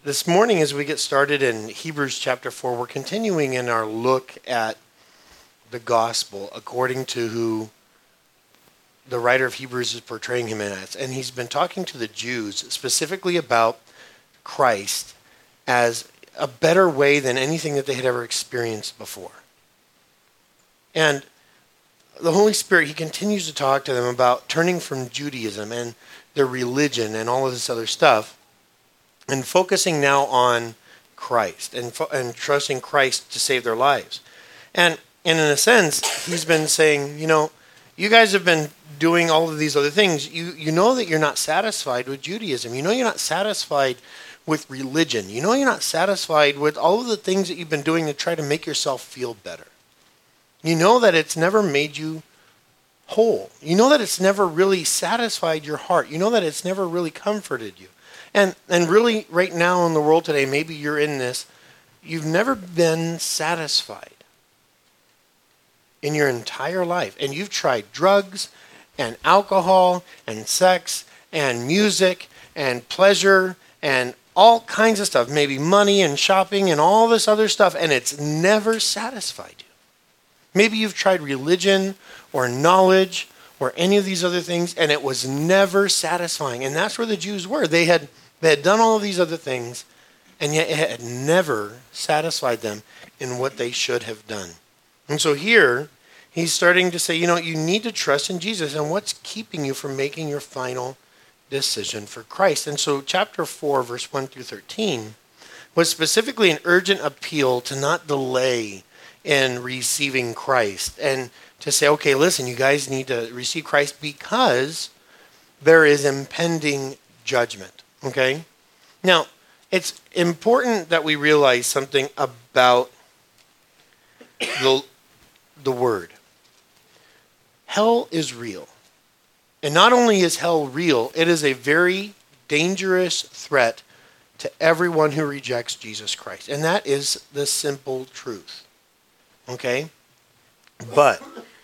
This morning, as we get started in Hebrews chapter 4, we're continuing in our look at the gospel according to who the writer of Hebrews is portraying him as. And he's been talking to the Jews specifically about Christ as a better way than anything that they had ever experienced before. And the Holy Spirit, he continues to talk to them about turning from Judaism and their religion and all of this other stuff and focusing now on Christ and trusting Christ to save their lives. And in a sense, he's been saying, you guys have been doing all of these other things. You know that you're not satisfied with Judaism. You know you're not satisfied with religion. You know you're not satisfied with all of the things that you've been doing to try to make yourself feel better. You know that it's never made you whole. You know that it's never really satisfied your heart. You know that it's never really comforted you. And really, right now in the world today, maybe you're in this, you've never been satisfied in your entire life. And you've tried drugs and alcohol and sex and music and pleasure and all kinds of stuff, maybe money and shopping and all this other stuff, and it's never satisfied you. Maybe you've tried religion or knowledge or any of these other things, and it was never satisfying. And that's where the Jews were. They had done all of these other things, and yet it had never satisfied them in what they should have done. And so here, he's starting to say, you need to trust in Jesus, and what's keeping you from making your final decision for Christ? And so chapter 4, verse 1 through 13, was specifically an urgent appeal to not delay in receiving Christ, and to say, okay, listen, you guys need to receive Christ because there is impending judgment. Okay? Now, it's important that we realize something about the word. Hell is real. And not only is hell real, it is a very dangerous threat to everyone who rejects Jesus Christ. And that is the simple truth. Okay? But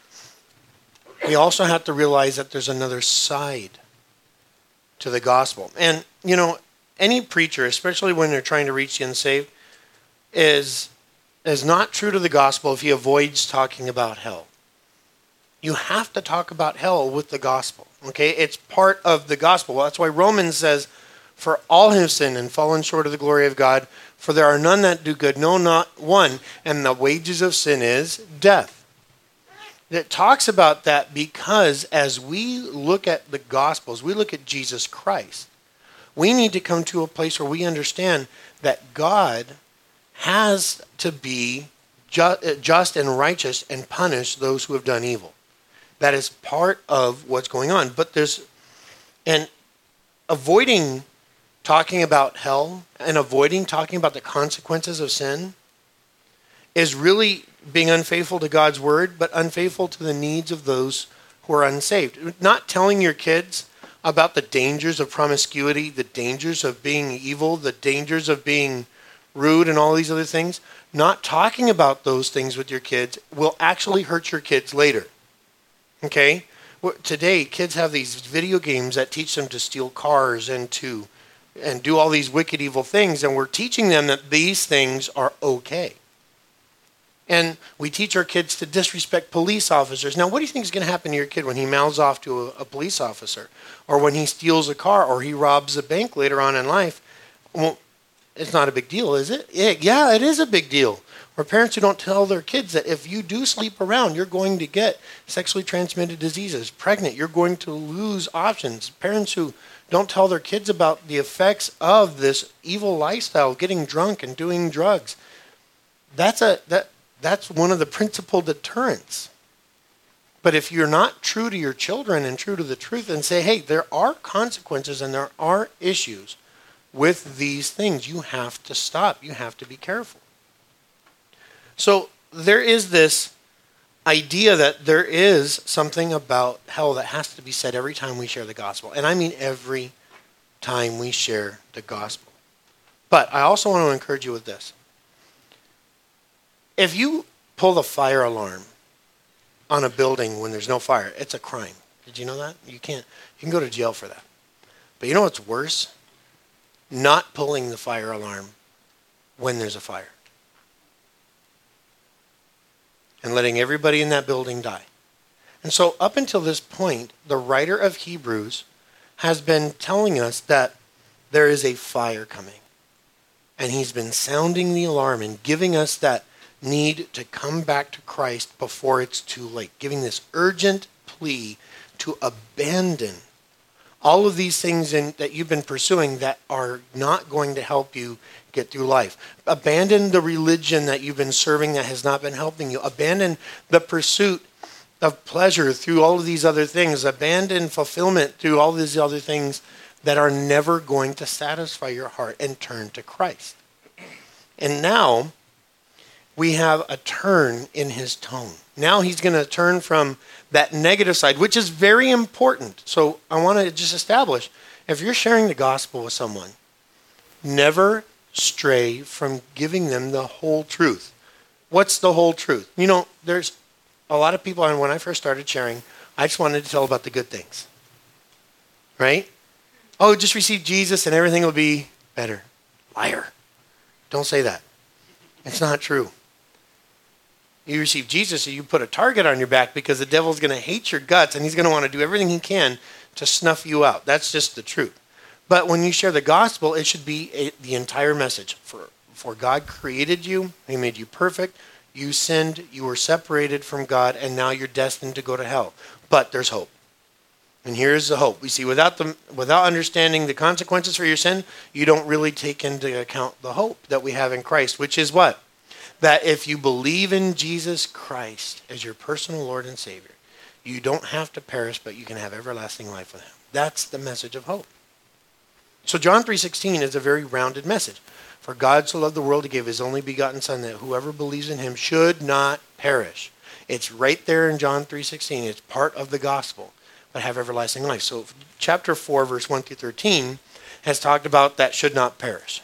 we also have to realize that there's another side to the gospel. And, any preacher, especially when they're trying to reach the unsaved, is not true to the gospel if he avoids talking about hell. You have to talk about hell with the gospel. Okay? It's part of the gospel. Well, that's why Romans says, for all have sinned and fallen short of the glory of God, for there are none that do good, no, not one, and the wages of sin is death. It talks about that because as we look at the Gospels, we look at Jesus Christ, we need to come to a place where we understand that God has to be just and righteous and punish those who have done evil. That is part of what's going on. And avoiding talking about hell and avoiding talking about the consequences of sin is really being unfaithful to God's word, but unfaithful to the needs of those who are unsaved. Not telling your kids about the dangers of promiscuity, the dangers of being evil, the dangers of being rude and all these other things. Not talking about those things with your kids will actually hurt your kids later. Okay? Today, kids have these video games that teach them to steal cars and do all these wicked, evil things, and we're teaching them that these things are okay. And we teach our kids to disrespect police officers. Now, what do you think is going to happen to your kid when he mouths off to a police officer? Or when he steals a car or he robs a bank later on in life? Well, it's not a big deal, is it? Yeah, it is a big deal. Or parents who don't tell their kids that if you do sleep around, you're going to get sexually transmitted diseases, pregnant, you're going to lose options. Parents who don't tell their kids about the effects of this evil lifestyle, getting drunk and doing drugs. That's one of the principal deterrents. But if you're not true to your children and true to the truth and say, hey, there are consequences and there are issues with these things, you have to stop. You have to be careful. So there is this idea that there is something about hell that has to be said every time we share the gospel. And I mean every time we share the gospel. But I also want to encourage you with this. If you pull the fire alarm on a building when there's no fire, it's a crime. Did you know that? You can go to jail for that. But you know what's worse? not pulling the fire alarm when there's a fire, and letting everybody in that building die. And so up until this point, the writer of Hebrews has been telling us that there is a fire coming. And he's been sounding the alarm and giving us that need to come back to Christ before it's too late, giving this urgent plea to abandon all of these things that you've been pursuing that are not going to help you get through life. Abandon the religion that you've been serving that has not been helping you. Abandon the pursuit of pleasure through all of these other things. Abandon fulfillment through all these other things that are never going to satisfy your heart, and turn to Christ. And now we have a turn in his tone. Now he's going to turn from that negative side, which is very important. So I want to just establish, if you're sharing the gospel with someone, never stray from giving them the whole truth. What's the whole truth? You know, there's a lot of people, and when I first started sharing, I just wanted to tell about the good things. Right? Oh, just receive Jesus and everything will be better. Liar. Don't say that. It's not true. You receive Jesus, so you put a target on your back because the devil's going to hate your guts and he's going to want to do everything he can to snuff you out. That's just the truth. But when you share the gospel, it should be the entire message. For God created you. He made you perfect. You sinned. You were separated from God, and now you're destined to go to hell. But there's hope. And here's the hope. We see without understanding the consequences for your sin, you don't really take into account the hope that we have in Christ, which is what? That if you believe in Jesus Christ as your personal Lord and Savior, you don't have to perish, but you can have everlasting life with him. That's the message of hope. So John 3:16 is a very rounded message. For God so loved the world, he gave his only begotten Son, that whoever believes in him should not perish. It's right there in John 3:16. It's part of the gospel, but have everlasting life. So chapter 4, verse 1 through 13 has talked about that should not perish.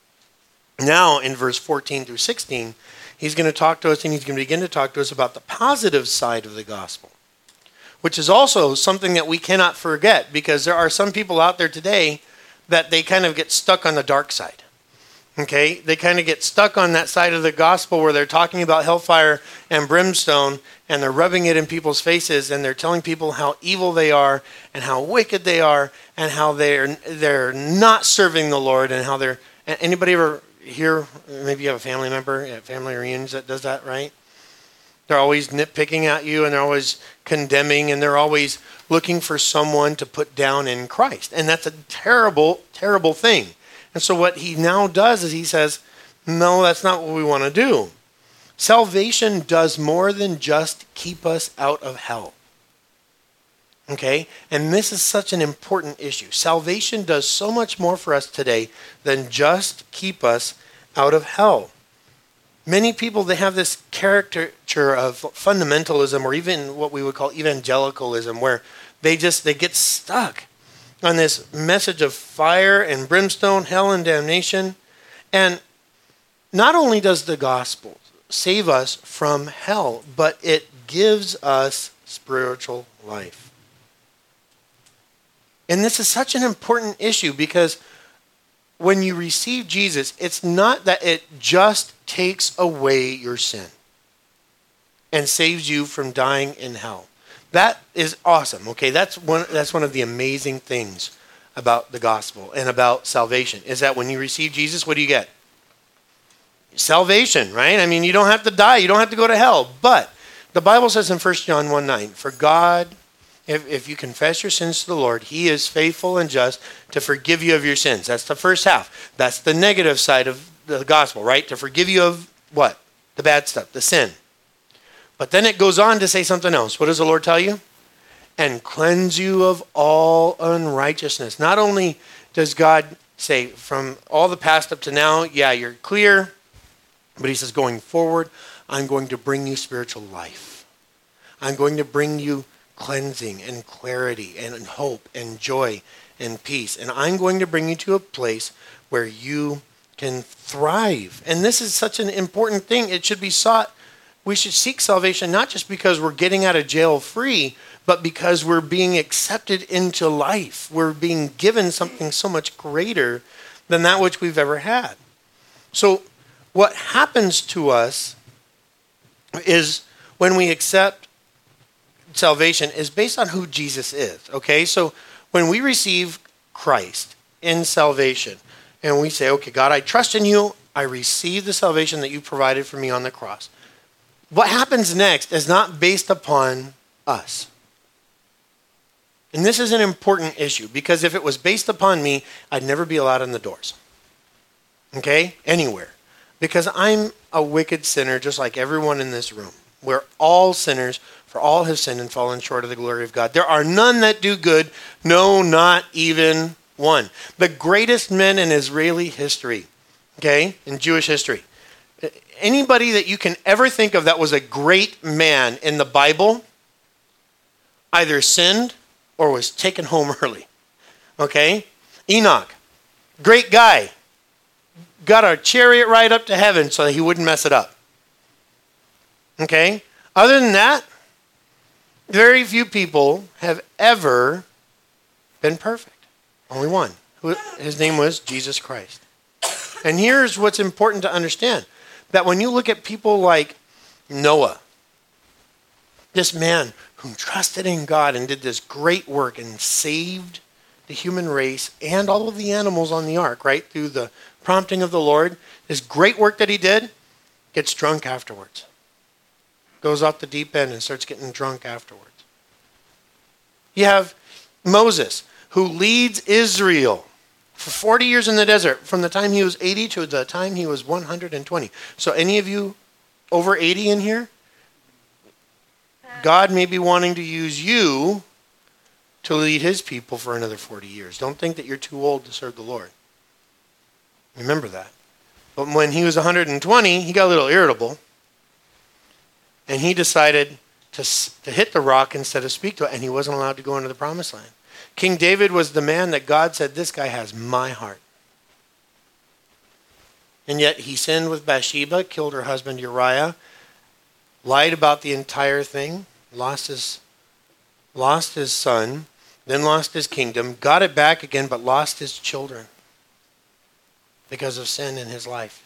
Now in verse 14 through 16, he's going to talk to us, and he's going to begin to talk to us about the positive side of the gospel, which is also something that we cannot forget, because there are some people out there today that they kind of get stuck on the dark side. Okay? They kind of get stuck on that side of the gospel where they're talking about hellfire and brimstone, and they're rubbing it in people's faces, and they're telling people how evil they are and how wicked they are and how they're not serving the Lord, and how they're... Anybody ever hear, maybe you have a family member at family reunions that does that, right? They're always nitpicking at you, and they're always condemning, and they're always looking for someone to put down in Christ. And that's a terrible, terrible thing. And so what he now does is he says, no, that's not what we want to do. Salvation does more than just keep us out of hell. Okay? And this is such an important issue. Salvation does so much more for us today than just keep us out of hell. Many people, they have this caricature of fundamentalism, or even what we would call evangelicalism, where they get stuck on this message of fire and brimstone, hell and damnation. And not only does the gospel save us from hell, but it gives us spiritual life. And this is such an important issue, because when you receive Jesus, it's not that it just takes away your sin and saves you from dying in hell. That is awesome. Okay, that's one of the amazing things about the gospel and about salvation, is that when you receive Jesus, what do you get? Salvation, right? I mean, you don't have to die. You don't have to go to hell. But the Bible says in 1 John 1:9, for God, if you confess your sins to the Lord, he is faithful and just to forgive you of your sins. That's the first half. That's the negative side of the gospel, right? To forgive you of what? The bad stuff, the sin. But then it goes on to say something else. What does the Lord tell you? And cleanse you of all unrighteousness. Not only does God say from all the past up to now, yeah, you're clear, but he says going forward, I'm going to bring you spiritual life. I'm going to bring you cleansing and clarity and hope and joy and peace. And I'm going to bring you to a place where you can thrive. And this is such an important thing. It should be sought. We should seek salvation not just because we're getting out of jail free, but because we're being accepted into life. We're being given something so much greater than that which we've ever had. So what happens to us is when we accept salvation is based on who Jesus is, okay? So when we receive Christ in salvation and we say, okay, God, I trust in you. I receive the salvation that you provided for me on the cross. What happens next is not based upon us. And this is an important issue because if it was based upon me, I'd never be allowed in the doors. Okay? Anywhere. Because I'm a wicked sinner just like everyone in this room. We're all sinners, for all have sinned and fallen short of the glory of God. There are none that do good, no, not even one. The greatest men in Israeli history, okay, in Jewish history. Anybody that you can ever think of that was a great man in the Bible either sinned or was taken home early. Okay? Enoch, great guy, got a chariot ride up to heaven so that he wouldn't mess it up. Okay? Other than that, very few people have ever been perfect. Only one. His name was Jesus Christ. And here's what's important to understand. That when you look at people like Noah, this man who trusted in God and did this great work and saved the human race and all of the animals on the ark, right? Through the prompting of the Lord. This great work that he did, gets drunk afterwards. Goes off the deep end and starts getting drunk afterwards. You have Moses, who leads Israel for 40 years in the desert, from the time he was 80 to the time he was 120. So any of you over 80 in here? God may be wanting to use you to lead his people for another 40 years. Don't think that you're too old to serve the Lord. Remember that. But when he was 120, he got a little irritable. And he decided to hit the rock instead of speak to it. And he wasn't allowed to go into the promised land. King David was the man that God said, this guy has my heart. And yet he sinned with Bathsheba, killed her husband Uriah, lied about the entire thing, lost his son, then lost his kingdom, got it back again, but lost his children because of sin in his life.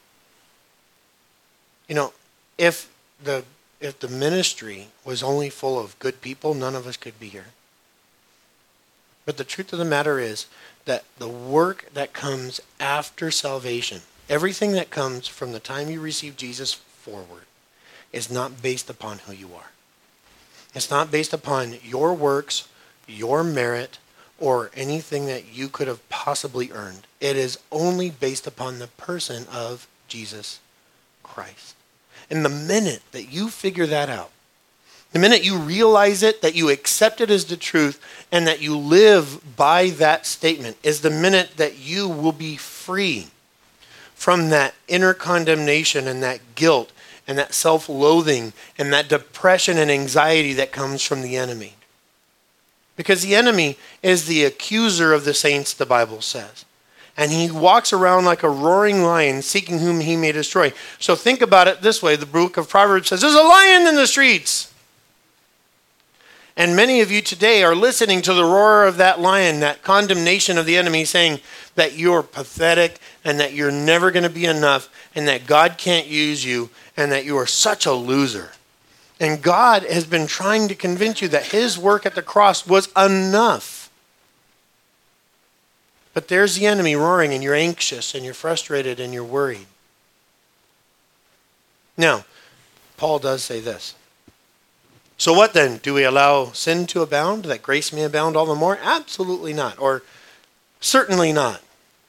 You know, if the ministry was only full of good people, none of us could be here. But the truth of the matter is that the work that comes after salvation, everything that comes from the time you receive Jesus forward, is not based upon who you are. It's not based upon your works, your merit, or anything that you could have possibly earned. It is only based upon the person of Jesus Christ. And the minute that you figure that out, the minute you realize it, that you accept it as the truth, and that you live by that statement, is the minute that you will be free from that inner condemnation and that guilt and that self-loathing and that depression and anxiety that comes from the enemy. Because the enemy is the accuser of the saints, the Bible says. And he walks around like a roaring lion, seeking whom he may destroy. So think about it this way. The book of Proverbs says, there's a lion in the streets. And many of you today are listening to the roar of that lion, that condemnation of the enemy, saying that you're pathetic and that you're never going to be enough and that God can't use you and that you are such a loser. And God has been trying to convince you that his work at the cross was enough. But there's the enemy roaring and you're anxious and you're frustrated and you're worried. Now, Paul does say this. So what then? Do we allow sin to abound, that grace may abound all the more? Absolutely not. Or certainly not.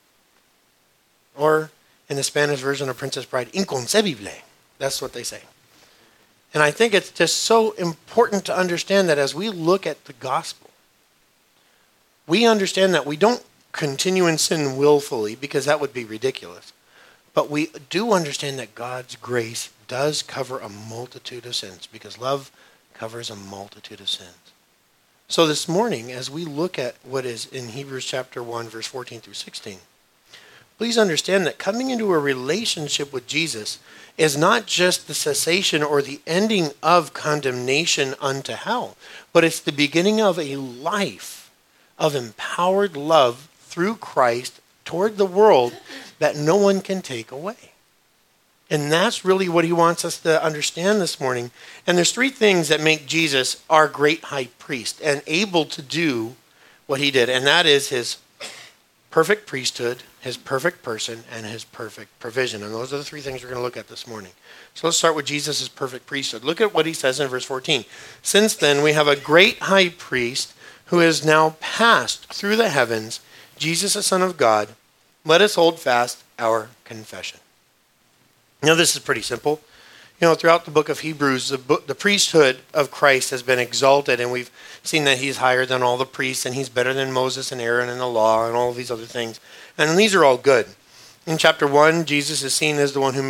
Or in the Spanish version of Princess Bride, inconcebible. That's what they say. And I think it's just so important to understand that as we look at the gospel, we understand that we don't continue in sin willfully because that would be ridiculous. But we do understand that God's grace does cover a multitude of sins because love covers a multitude of sins. So this morning, as we look at what is in Hebrews chapter 1, verse 14 through 16, please understand that coming into a relationship with Jesus is not just the cessation or the ending of condemnation unto hell, but it's the beginning of a life of empowered love through Christ toward the world that no one can take away. And that's really what he wants us to understand this morning. And there's three things that make Jesus our great high priest and able to do what he did. And that is his perfect priesthood, his perfect person, and his perfect provision. And those are the three things we're going to look at this morning. So let's start with Jesus' perfect priesthood. Look at what he says in verse 14. Since then, we have a great high priest who has now passed through the heavens, Jesus, the Son of God. Let us hold fast our confession. Now, this is pretty simple. Throughout the book of Hebrews, the priesthood of Christ has been exalted, and we've seen that he's higher than all the priests, and he's better than Moses and Aaron and the law and all of these other things. And these are all good. In chapter 1, Jesus is seen as the one who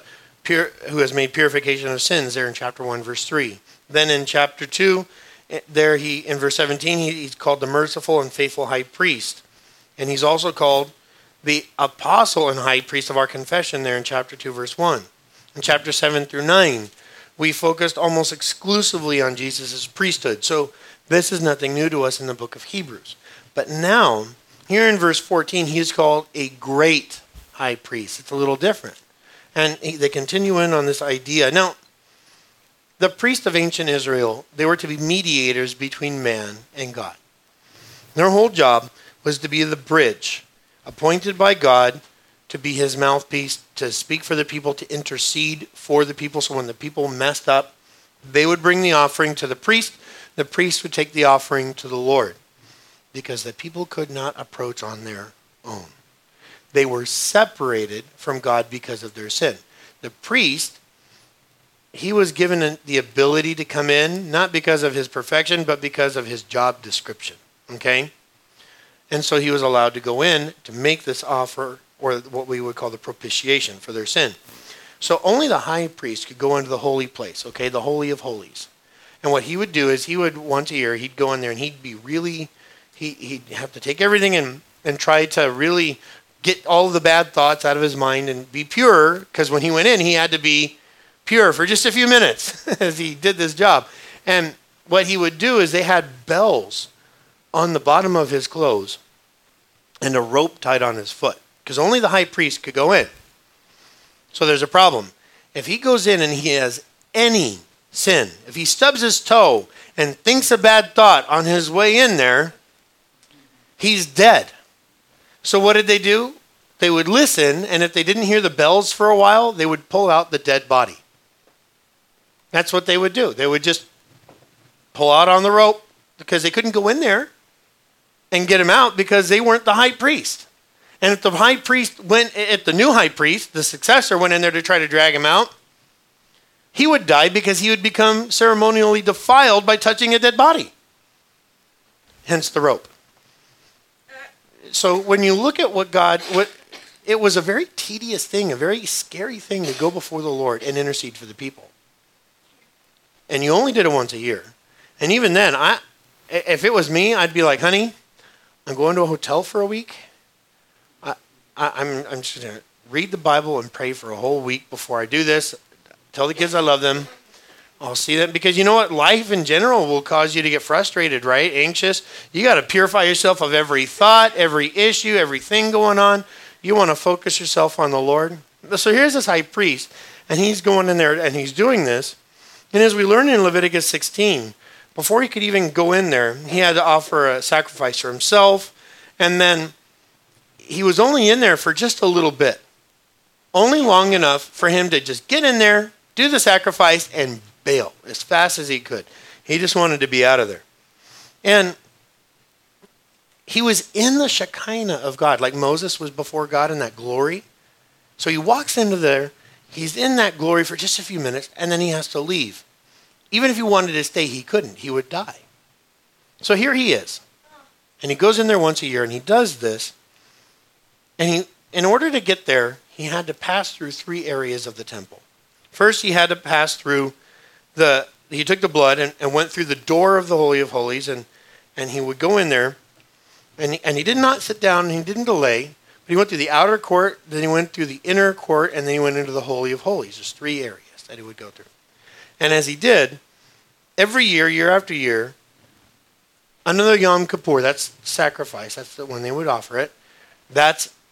has made purification of sins, there in chapter 1, verse 3. Then in chapter 2, in verse 17, he's called the merciful and faithful high priest. And he's also called the apostle and high priest of our confession there in chapter 2, verse 1. In chapter 7 through 9, we focused almost exclusively on Jesus' priesthood. So this is nothing new to us in the book of Hebrews. But now, here in verse 14, he is called a great high priest. It's a little different. And they continue in on this idea. Now, the priests of ancient Israel, they were to be mediators between man and God. Their whole job was to be the bridge, appointed by God to be his mouthpiece, to speak for the people, to intercede for the people. So when the people messed up, they would bring the offering to the priest. The priest would take the offering to the Lord, because the people could not approach on their own. They were separated from God because of their sin. The priest, he was given the ability to come in, not because of his perfection, but because of his job description. Okay? And so he was allowed to go in to make this offer, or what we would call the propitiation for their sin. So only the high priest could go into the holy place, okay, the Holy of Holies. And what he would do is once a year, he'd go in there and he'd have to take everything and try to really get all of the bad thoughts out of his mind and be pure, because when he went in, he had to be pure for just a few minutes as he did this job. And what he would do is they had bells on the bottom of his clothes and a rope tied on his foot, because only the high priest could go in. So there's a problem. If he goes in and he has any sin, if he stubs his toe and thinks a bad thought on his way in there, he's dead. So what did they do? They would listen, and if they didn't hear the bells for a while, they would pull out the dead body. That's what they would do. They would just pull out on the rope, because they couldn't go in there and get him out because they weren't the high priest. And if the new high priest, the successor, went in there to try to drag him out, he would die because he would become ceremonially defiled by touching a dead body. Hence the rope. So when you look at it was a very tedious thing, a very scary thing to go before the Lord and intercede for the people. And you only did it once a year. And even then, if it was me, I'd be like, honey, I'm going to a hotel for a week. I'm just going to read the Bible and pray for a whole week before I do this. Tell the kids I love them. I'll see them. Because you know what? Life in general will cause you to get frustrated, right? Anxious. You got to purify yourself of every thought, every issue, everything going on. You want to focus yourself on the Lord. So here's this high priest, and he's going in there and he's doing this. And as we learn in Leviticus 16, before he could even go in there, he had to offer a sacrifice for himself. And then he was only in there for just a little bit. Only long enough for him to just get in there, do the sacrifice, and bail as fast as he could. He just wanted to be out of there. And he was in the Shekinah of God, like Moses was before God in that glory. So he walks into there, he's in that glory for just a few minutes, and then he has to leave. Even if he wanted to stay, he couldn't. He would die. So here he is. And he goes in there once a year, and he does this. And in order to get there, he had to pass through three areas of the temple. First, he had to pass through he took the blood and went through the door of the Holy of Holies, and he would go in there, and he did not sit down, and he didn't delay, but he went through the outer court, then he went through the inner court, and then he went into the Holy of Holies. There's three areas that he would go through. And as he did, every year, year after year, another Yom Kippur, that's sacrifice, that's when they would offer it, that's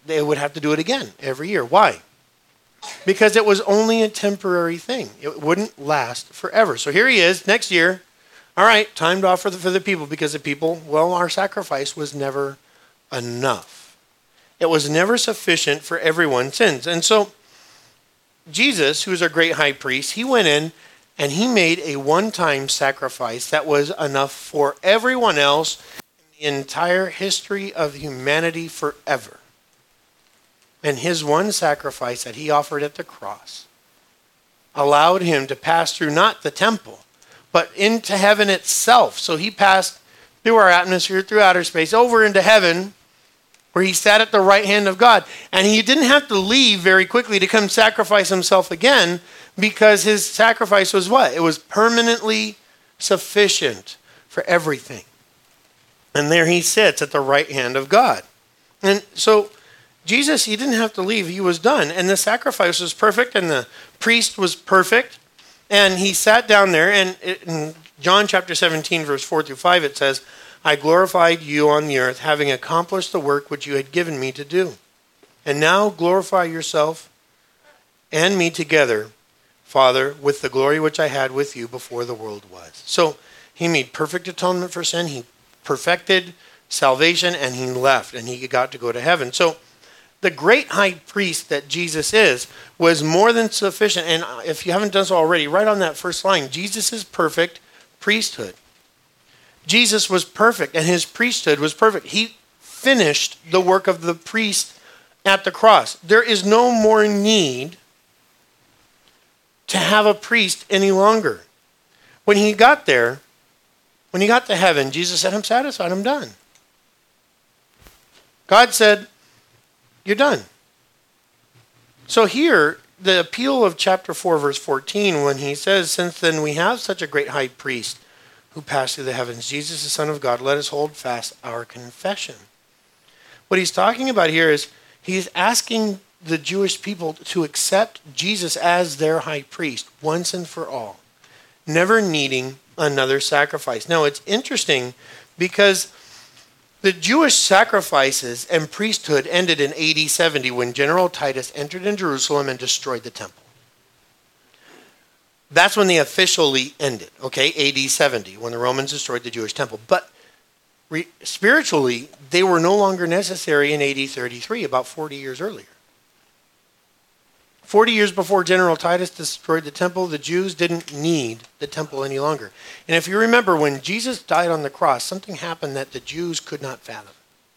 they would have to do it again every year. Why? Because it was only a temporary thing. It wouldn't last forever. So here he is next year. All right, time to offer for the people, because the people, well, our sacrifice was never enough. It was never sufficient for everyone's sins. And so Jesus, who is our great high priest, he went in and he made a one-time sacrifice that was enough for everyone else in the entire history of humanity forever. And his one sacrifice that he offered at the cross allowed him to pass through not the temple, but into heaven itself. So he passed through our atmosphere, through outer space, over into heaven, where he sat at the right hand of God. And he didn't have to leave very quickly to come sacrifice himself again, because his sacrifice was what? It was permanently sufficient for everything. And there he sits at the right hand of God. And so Jesus, he didn't have to leave. He was done. And the sacrifice was perfect, and the priest was perfect. And he sat down there, and in John chapter 17, verse 4 through 5, it says, I glorified you on the earth, having accomplished the work which you had given me to do. And now glorify yourself and me together, Father, with the glory which I had with you before the world was. So he made perfect atonement for sin. He perfected salvation, and he left, and he got to go to heaven. So the great high priest that Jesus is was more than sufficient. And if you haven't done so already, right on that first line, Jesus' perfect priesthood. Jesus was perfect, and his priesthood was perfect. He finished the work of the priest at the cross. There is no more need to have a priest any longer. When he got there, when he got to heaven, Jesus said, I'm satisfied, I'm done. God said, you're done. So here, the appeal of chapter 4, verse 14, when he says, since then we have such a great high priest who passed through the heavens, Jesus, the Son of God, let us hold fast our confession. What he's talking about here is he's asking the Jewish people to accept Jesus as their high priest once and for all, never needing another sacrifice. Now, it's interesting because the Jewish sacrifices and priesthood ended in AD 70 when General Titus entered in Jerusalem and destroyed the temple. That's when they officially ended, okay, AD 70, when the Romans destroyed the Jewish temple. But spiritually, they were no longer necessary in AD 33, about 40 years earlier. 40 years before General Titus destroyed the temple, the Jews didn't need the temple any longer. And if you remember, when Jesus died on the cross, something happened that the Jews could not fathom.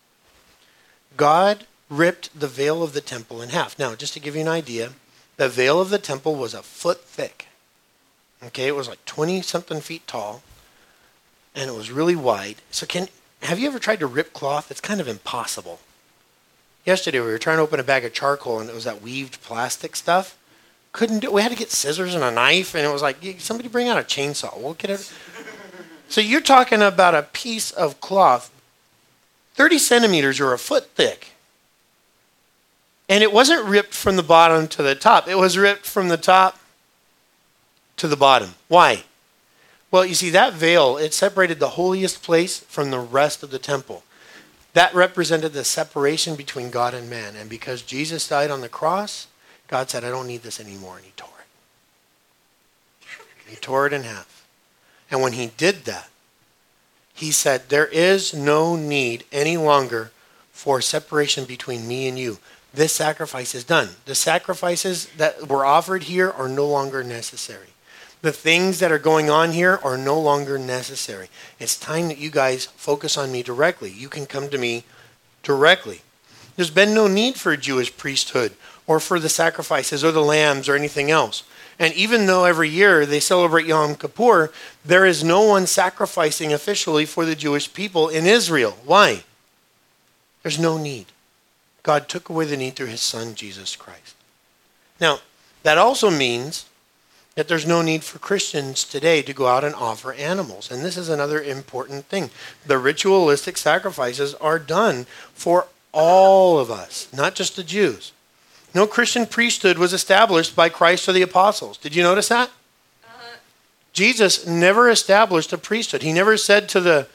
God ripped the veil of the temple in half. Now, just to give you an idea, the veil of the temple was a foot thick. Okay, it was like 20-something feet tall, and it was really wide. So have you ever tried to rip cloth? It's kind of impossible. Yesterday, we were trying to open a bag of charcoal, and it was that weaved plastic stuff. Couldn't do it. We had to get scissors and a knife, and it was like, somebody bring out a chainsaw. We'll get it. So you're talking about a piece of cloth, 30 centimeters or a foot thick. And it wasn't ripped from the bottom to the top. It was ripped from the top to the bottom. Why? Well, you see, that veil, it separated the holiest place from the rest of the temple. That represented the separation between God and man. And because Jesus died on the cross, God said, I don't need this anymore. And he tore it. He tore it in half. And when he did that, he said, there is no need any longer for separation between me and you. This sacrifice is done. The sacrifices that were offered here are no longer necessary. The things that are going on here are no longer necessary. It's time that you guys focus on me directly. You can come to me directly. There's been no need for a Jewish priesthood or for the sacrifices or the lambs or anything else. And even though every year they celebrate Yom Kippur, there is no one sacrificing officially for the Jewish people in Israel. Why? There's no need. God took away the need through his son, Jesus Christ. Now, that also means that there's no need for Christians today to go out and offer animals. And this is another important thing. The ritualistic sacrifices are done for all of us, not just the Jews. No Christian priesthood was established by Christ or the apostles. Did you notice that? Jesus never established a priesthood. He never said to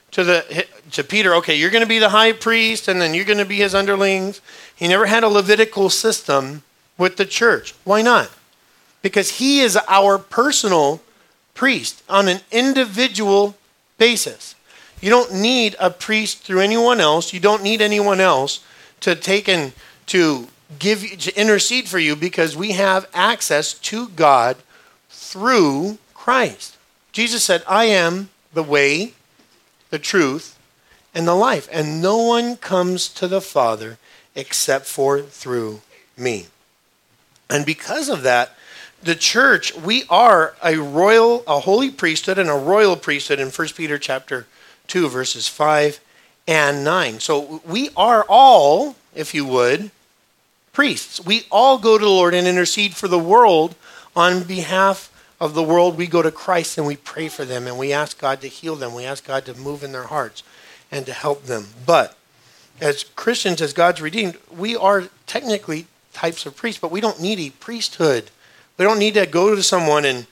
to Peter, okay, you're going to be the high priest, and then you're going to be his underlings. He never had a Levitical system with the church. Why not? Because he is our personal priest on an individual basis. You don't need a priest through anyone else. You don't need anyone else to take and to intercede for you, because we have access to God through Christ. Jesus said, I am the way, the truth, and the life. And no one comes to the Father except for through me. And because of that, the church, we are a holy priesthood and a royal priesthood in 1 Peter chapter 2, verses 5 and 9. So we are all, if you would, priests. We all go to the Lord and intercede for the world. On behalf of the world, we go to Christ and we pray for them, and we ask God to heal them. We ask God to move in their hearts and to help them. But as Christians, as God's redeemed, we are technically types of priests, but we don't need a priesthood. We don't need to go to someone and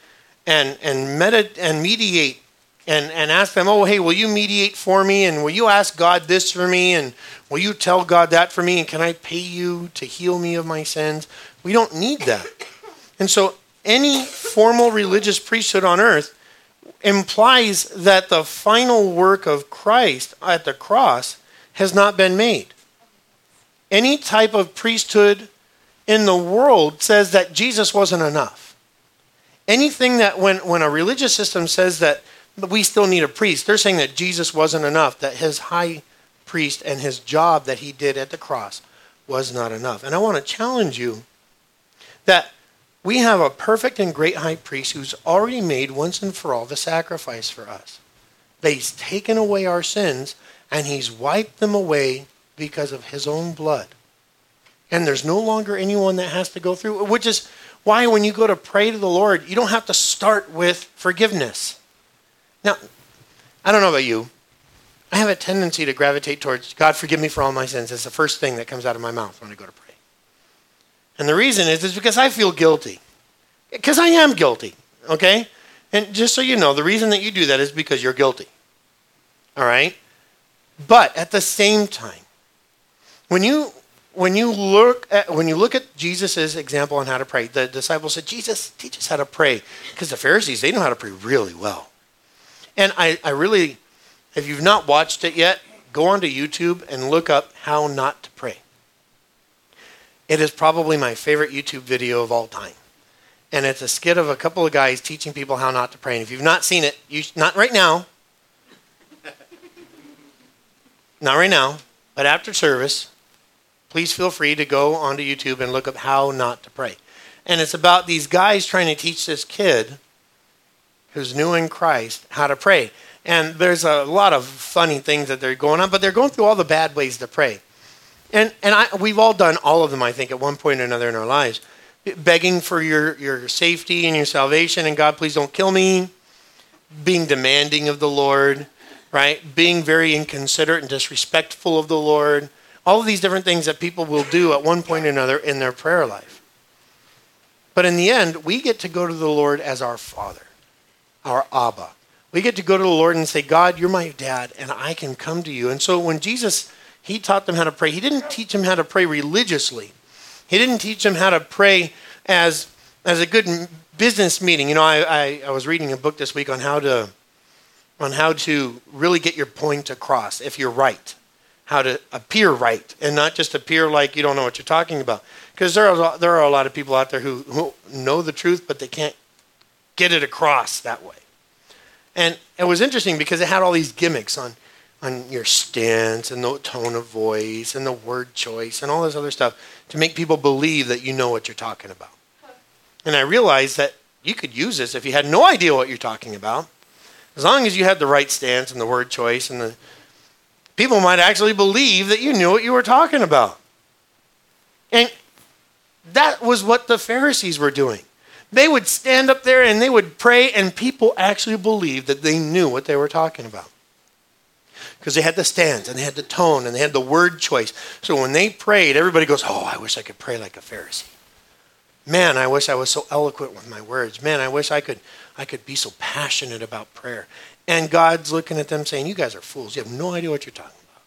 mediate and ask them, oh, hey, will you mediate for me? And will you ask God this for me? And will you tell God that for me? And can I pay you to heal me of my sins? We don't need that. And so any formal religious priesthood on earth implies that the final work of Christ at the cross has not been made. Any type of priesthood in the world says that Jesus wasn't enough. Anything that when a religious system says that we still need a priest, they're saying that Jesus wasn't enough, that his high priest and his job that he did at the cross was not enough. And I want to challenge you that we have a perfect and great high priest who's already made once and for all the sacrifice for us. That he's taken away our sins and he's wiped them away because of his own blood. And there's no longer anyone that has to go through, which is why when you go to pray to the Lord, you don't have to start with forgiveness. Now, I don't know about you. I have a tendency to gravitate towards, God, forgive me for all my sins. It's the first thing that comes out of my mouth when I go to pray. And the reason is because I feel guilty. Because I am guilty, okay? And just so you know, the reason that you do that is because you're guilty. All right? But at the same time, when you look at Jesus' example on how to pray, the disciples said, Jesus, teach us how to pray. Because the Pharisees, they know how to pray really well. And I really, if you've not watched it yet, go onto YouTube and look up how not to pray. It is probably my favorite YouTube video of all time. And it's a skit of a couple of guys teaching people how not to pray. And if you've not seen it, not right now, but after service, please feel free to go onto YouTube and look up how not to pray. And it's about these guys trying to teach this kid who's new in Christ how to pray. And there's a lot of funny things that they're going on, but they're going through all the bad ways to pray. And we've all done all of them, I think, at one point or another in our lives. Begging for your safety and your salvation, and God, please don't kill me. Being demanding of the Lord, right? Being very inconsiderate and disrespectful of the Lord. All of these different things that people will do at one point or another in their prayer life. But in the end, we get to go to the Lord as our Father, our Abba. We get to go to the Lord and say, God, you're my dad, and I can come to you. And so when Jesus, he taught them how to pray, he didn't teach them how to pray religiously. He didn't teach them how to pray as a good business meeting. You know, I was reading a book this week on how to really get your point across if you're right. How to appear right and not just appear like you don't know what you're talking about. Because there are a lot of people out there who know the truth, but they can't get it across that way. And it was interesting because it had all these gimmicks on your stance and the tone of voice and the word choice and all this other stuff to make people believe that you know what you're talking about. And I realized that you could use this if you had no idea what you're talking about. As long as you had the right stance and the word choice, and the people might actually believe that you knew what you were talking about. And that was what the Pharisees were doing. They would stand up there and they would pray, and people actually believed that they knew what they were talking about. Because they had the stance, and they had the tone, and they had the word choice. So when they prayed, everybody goes, oh, I wish I could pray like a Pharisee. Man, I wish I was so eloquent with my words. Man, I wish I could be so passionate about prayer. And God's looking at them saying, you guys are fools. You have no idea what you're talking about.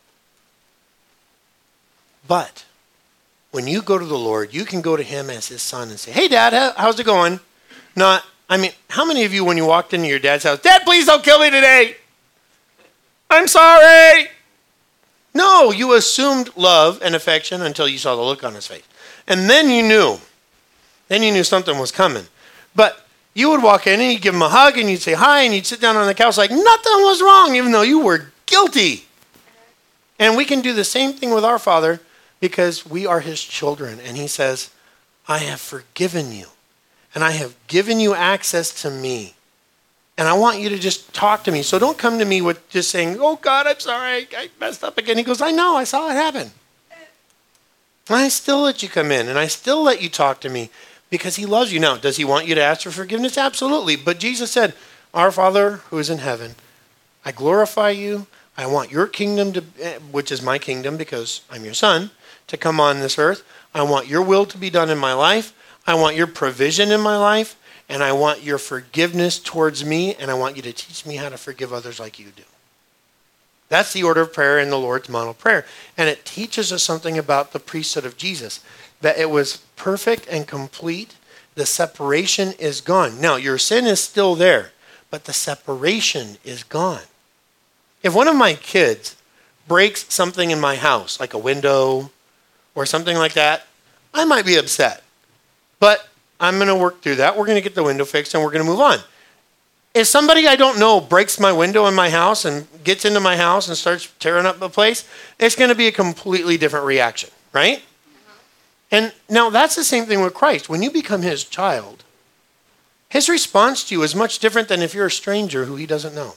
But when you go to the Lord, you can go to him as his son and say, hey, Dad, how's it going? How many of you, when you walked into your dad's house, Dad, please don't kill me today. I'm sorry. No, you assumed love and affection until you saw the look on his face. And then you knew. Then you knew something was coming. But you would walk in and you'd give him a hug and you'd say hi and you'd sit down on the couch like nothing was wrong, even though you were guilty. And we can do the same thing with our Father because we are his children. And he says, I have forgiven you. And I have given you access to me. And I want you to just talk to me. So don't come to me with just saying, oh, God, I'm sorry. I messed up again. He goes, I know. I saw it happen. And I still let you come in. And I still let you talk to me because he loves you. Now, does he want you to ask for forgiveness? Absolutely. But Jesus said, our Father who is in heaven, I glorify you. I want your kingdom, which is my kingdom because I'm your son, to come on this earth. I want your will to be done in my life. I want your provision in my life, and I want your forgiveness towards me, and I want you to teach me how to forgive others like you do. That's the order of prayer in the Lord's model prayer. And it teaches us something about the priesthood of Jesus, that it was perfect and complete. The separation is gone. Now, your sin is still there, but the separation is gone. If one of my kids breaks something in my house, like a window or something like that, I might be upset. But I'm going to work through that. We're going to get the window fixed and we're going to move on. If somebody I don't know breaks my window in my house and gets into my house and starts tearing up the place, it's going to be a completely different reaction, right? Mm-hmm. And now that's the same thing with Christ. When you become his child, his response to you is much different than if you're a stranger who he doesn't know.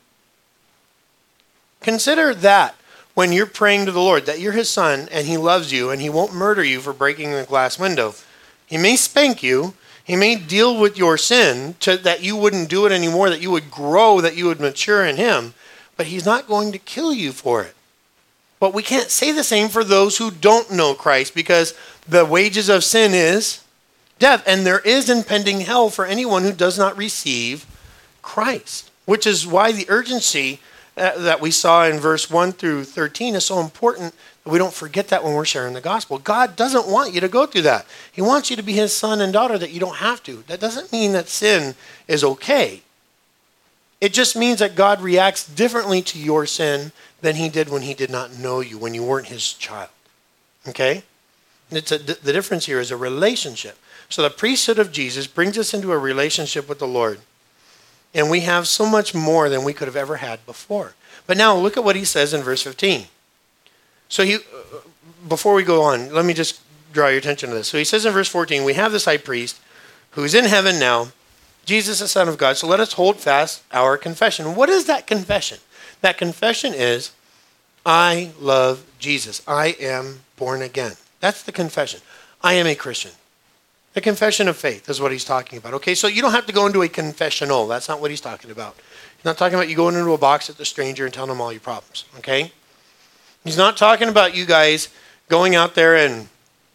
Consider that when you're praying to the Lord, that you're his son and he loves you and he won't murder you for breaking the glass window. He may spank you. He may deal with your sin that you wouldn't do it anymore, that you would grow, that you would mature in him. But he's not going to kill you for it. But we can't say the same for those who don't know Christ because the wages of sin is death. And there is impending hell for anyone who does not receive Christ, which is why the urgency that we saw in verse 1 through 13 is so important. We don't forget that when we're sharing the gospel. God doesn't want you to go through that. He wants you to be his son and daughter that you don't have to. That doesn't mean that sin is okay. It just means that God reacts differently to your sin than he did when he did not know you, when you weren't his child. Okay? The difference here is a relationship. So the priesthood of Jesus brings us into a relationship with the Lord. And we have so much more than we could have ever had before. But now look at what he says in verse 15. So before we go on, let me just draw your attention to this. So he says in verse 14, we have this high priest who is in heaven now, Jesus, the Son of God. So let us hold fast our confession. What is that confession? That confession is, I love Jesus. I am born again. That's the confession. I am a Christian. The confession of faith is what he's talking about. Okay, so you don't have to go into a confessional. That's not what he's talking about. He's not talking about you going into a box at the stranger and telling them all your problems. Okay? He's not talking about you guys going out there and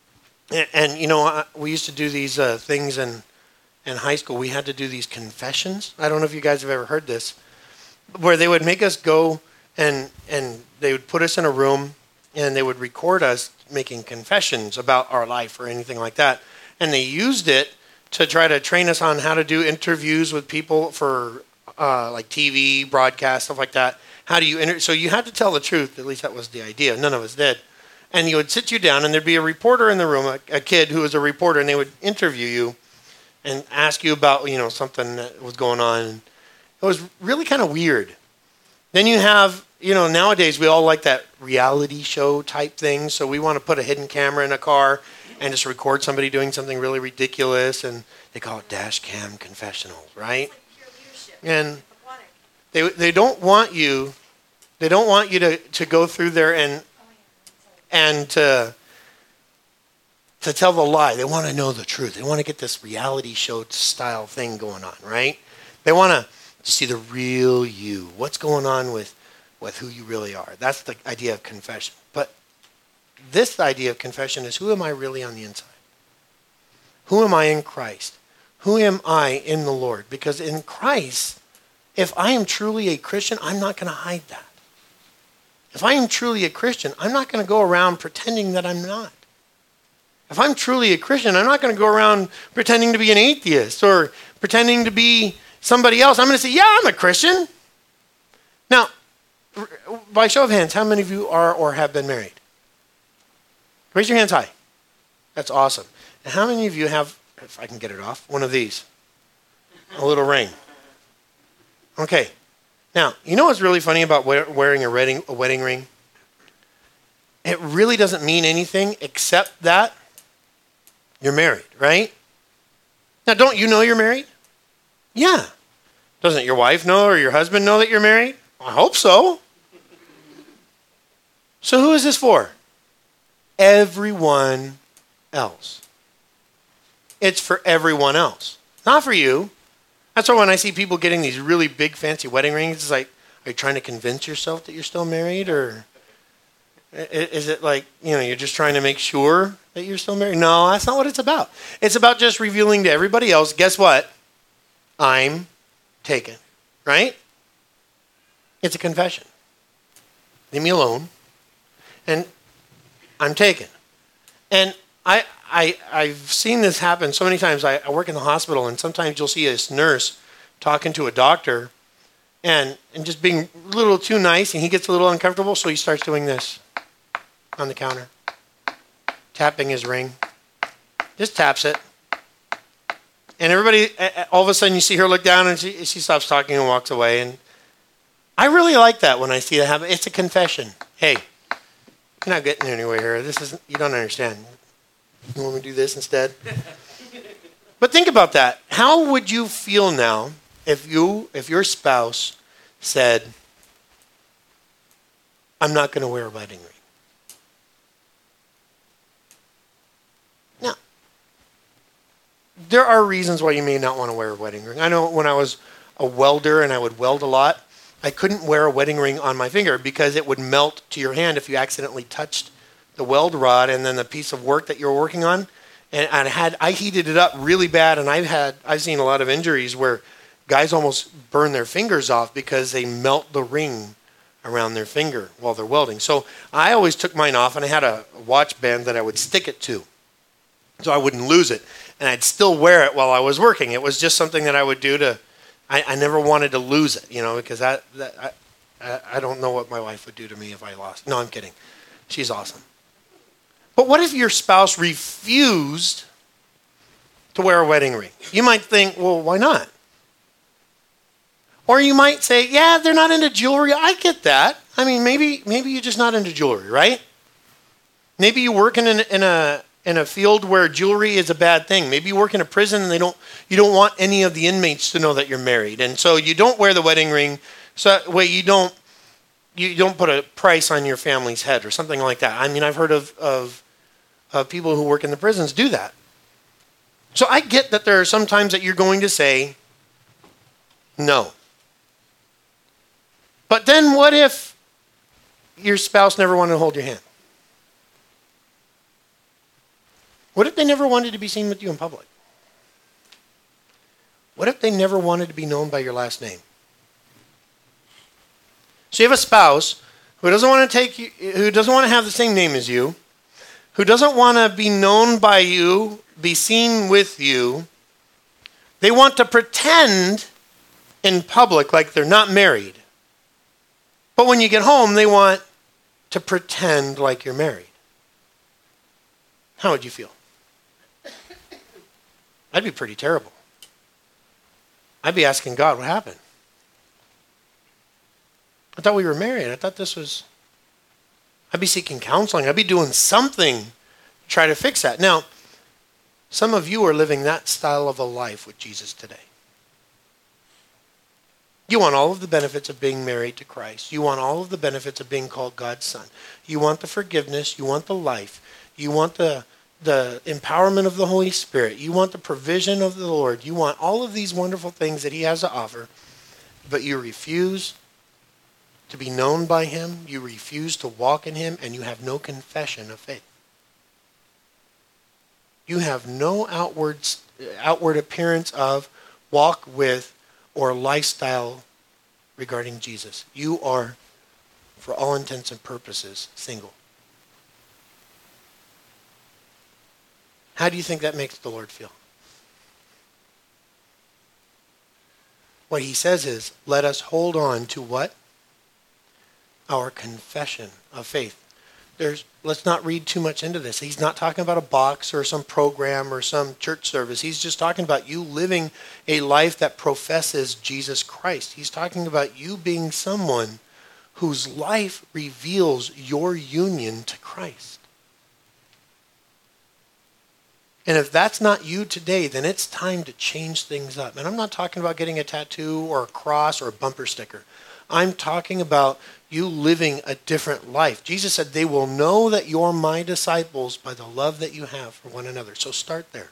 you know, we used to do these things in high school. We had to do these confessions. I don't know if you guys have ever heard this, where they would make us go and they would put us in a room and they would record us making confessions about our life or anything like that. And they used it to try to train us on how to do interviews with people for like TV, broadcast, stuff like that. How do you so you had to tell the truth. At least that was the idea. None of us did. And he would sit you down, and there'd be a reporter in the room, a kid who was a reporter, and they would interview you and ask you about, you know, something that was going on. It was really kind of weird. Then you have, you know, nowadays we all like that reality show type thing. So we want to put a hidden camera in a car and just record somebody doing something really ridiculous, and they call it dash cam confessionals, right? And they don't want you. They don't want you to go through there and to tell the lie. They want to know the truth. They want to get this reality show style thing going on, right? They want to see the real you. What's going on with who you really are. That's the idea of confession. But this idea of confession is, who am I really on the inside? Who am I in Christ? Who am I in the Lord? Because in Christ, if I am truly a Christian, I'm not going to hide that. If I am truly a Christian, I'm not going to go around pretending that I'm not. If I'm truly a Christian, I'm not going to go around pretending to be an atheist or pretending to be somebody else. I'm going to say, yeah, I'm a Christian. Now, by show of hands, how many of you are or have been married? Raise your hands high. That's awesome. And how many of you have, if I can get it off, one of these? A little ring. Okay. Now, you know what's really funny about wearing a wedding ring? It really doesn't mean anything except that you're married, right? Now, don't you know you're married? Yeah. Doesn't your wife know or your husband know that you're married? I hope so. So who is this for? Everyone else. It's for everyone else. Not for you. That's why when I see people getting these really big fancy wedding rings, it's like, are you trying to convince yourself that you're still married? Or is it like, you're just trying to make sure that you're still married? No, that's not what it's about. It's about just revealing to everybody else, guess what? I'm taken. Right? It's a confession. Leave me alone. And I'm taken. And I've seen this happen so many times. I work in the hospital, and sometimes you'll see a nurse talking to a doctor and just being a little too nice, and he gets a little uncomfortable, so he starts doing this on the counter, tapping his ring. Just taps it. And everybody, all of a sudden you see her look down, and she stops talking and walks away. And I really like that when I see that happen. It's a confession. Hey, you're not getting anywhere here. You don't understand. You want me to do this instead? But think about that. How would you feel now if your spouse said, I'm not going to wear a wedding ring? Now, there are reasons why you may not want to wear a wedding ring. I know when I was a welder and I would weld a lot, I couldn't wear a wedding ring on my finger because it would melt to your hand if you accidentally touched the weld rod and then the piece of work that you were working on. And I heated it up really bad, and I've seen a lot of injuries where guys almost burn their fingers off because they melt the ring around their finger while they're welding. So I always took mine off, and I had a watch band that I would stick it to so I wouldn't lose it. And I'd still wear it while I was working. It was just something that I would do to, I never wanted to lose it, because I don't know what my wife would do to me if I lost. No, I'm kidding. She's awesome. But what if your spouse refused to wear a wedding ring? You might think, well, why not? Or you might say, yeah, they're not into jewelry. I get that. I mean, maybe you're just not into jewelry, right? Maybe you work in a field where jewelry is a bad thing. Maybe you work in a prison and you don't want any of the inmates to know that you're married, and so you don't wear the wedding ring. So that way you don't put a price on your family's head or something like that. I mean, I've heard of people who work in the prisons do that. So I get that there are some times that you're going to say no. But then what if your spouse never wanted to hold your hand? What if they never wanted to be seen with you in public? What if they never wanted to be known by your last name? So you have a spouse who doesn't want to have the same name as you, who doesn't want to be known by you, be seen with you. They want to pretend in public like they're not married. But when you get home, they want to pretend like you're married. How would you feel? That'd be pretty terrible. I'd be asking God, what happened? I thought we were married. I thought I'd be seeking counseling. I'd be doing something to try to fix that. Now, some of you are living that style of a life with Jesus today. You want all of the benefits of being married to Christ. You want all of the benefits of being called God's son. You want the forgiveness. You want the life. You want the empowerment of the Holy Spirit. You want the provision of the Lord. You want all of these wonderful things that he has to offer, but you refuse to be known by him. You refuse to walk in him, and you have no confession of faith. You have no outward appearance of, walk with, or lifestyle regarding Jesus. You are, for all intents and purposes, single. How do you think that makes the Lord feel? What he says is, let us hold on to what? Our confession of faith. Let's not read too much into this. He's not talking about a box or some program or some church service. He's just talking about you living a life that professes Jesus Christ. He's talking about you being someone whose life reveals your union to Christ. And if that's not you today, then it's time to change things up. And I'm not talking about getting a tattoo or a cross or a bumper sticker. I'm talking about you living a different life. Jesus said, they will know that you're my disciples by the love that you have for one another. So start there.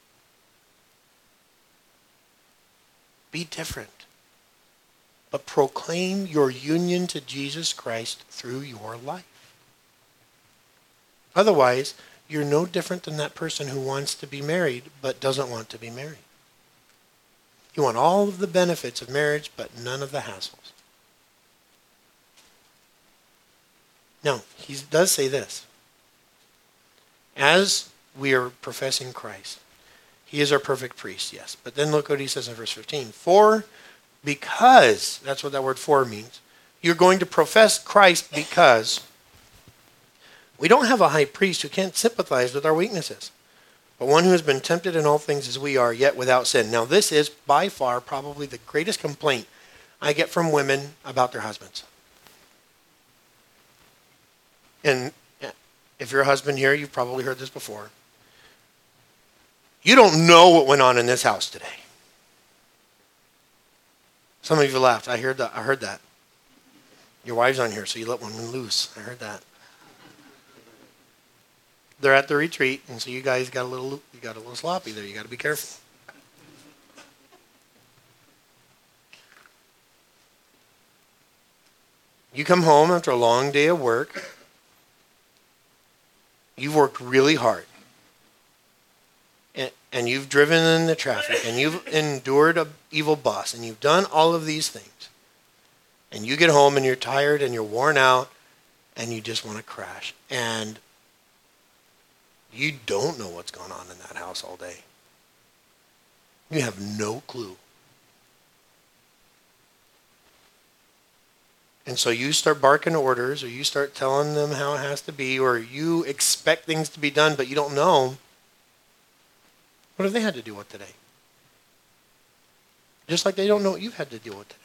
Be different. But proclaim your union to Jesus Christ through your life. Otherwise, you're no different than that person who wants to be married but doesn't want to be married. You want all of the benefits of marriage but none of the hassles. Now, he does say this. As we are professing Christ, he is our perfect priest, yes. But then look what he says in verse 15. Because, that's what that word for means. You're going to profess Christ because we don't have a high priest who can't sympathize with our weaknesses, but one who has been tempted in all things as we are, yet without sin. Now, this is by far probably the greatest complaint I get from women about their husbands. And if you're a husband here, you've probably heard this before. You don't know what went on in this house today. Some of you laughed. I heard that. Your wife's on here, so you let one loose. I heard that. They're at the retreat, and so you guys got a little sloppy there. You got to be careful. You come home after a long day of work. You've worked really hard. And you've driven in the traffic. And you've endured an evil boss. And you've done all of these things. And you get home and you're tired and you're worn out. And you just want to crash. And you don't know what's going on in that house all day. You have no clue. And so you start barking orders, or you start telling them how it has to be, or you expect things to be done, but you don't know. What have they had to deal with today? Just like they don't know what you've had to deal with today.